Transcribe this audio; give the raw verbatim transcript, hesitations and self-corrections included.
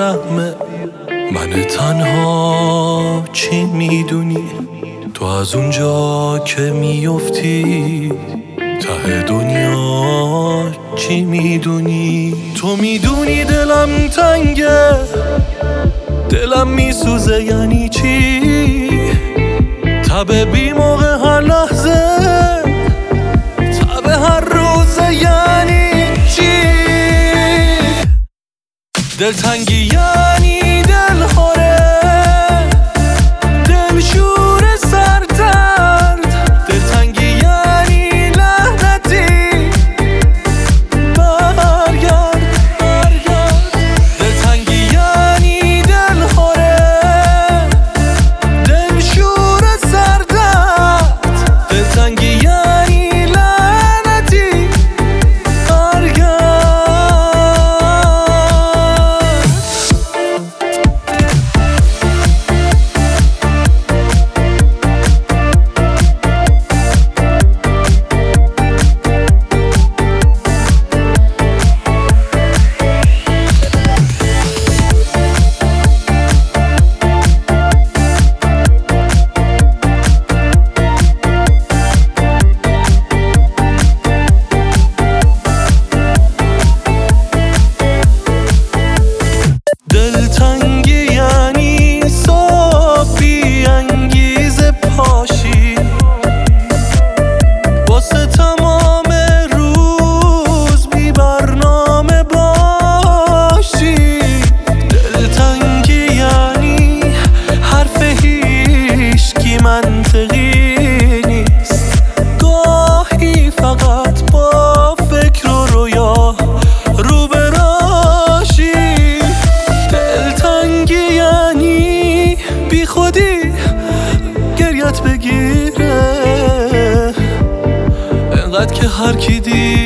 بیرحمه. من تنها چی میدونی تو از اونجا که میفتی ته دنیا چی میدونی؟ تو میدونی دلم تنگه، دلم میسوزه یعنی چی؟ تب بی موقع هر لحظه، تب هر روزه یعنی چی؟ دلتنگی یعنی دل خوره، دل شور سردرد. دلتنگی یعنی لعنتی برگرد برگرد. دلتنگی یعنی دل خوره، دل شور سردرد. دلتنگی یعنی لعنتی برگرد. دلتنگی یعنی صبح بی انگیزه پاشی، واسه تمام روز بی برنامه باشی. دلتنگی یعنی حرف هیچکی منطقی نیست، گاهی فقط با فکر و رویا رو به راشی. دلتنگی یعنی بی خودی گریت بگیره، انقدر که هر کی دید